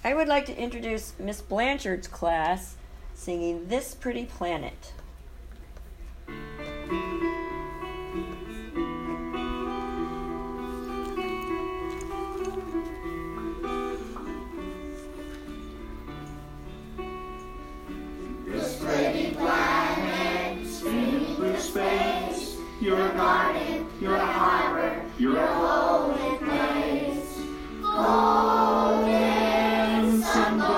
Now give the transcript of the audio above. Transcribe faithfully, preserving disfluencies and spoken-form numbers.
I would like to introduce Miss Blanchard's class singing This Pretty Planet. This pretty planet, streaming through space, your garden, your harbor, your holy place. Golden sun.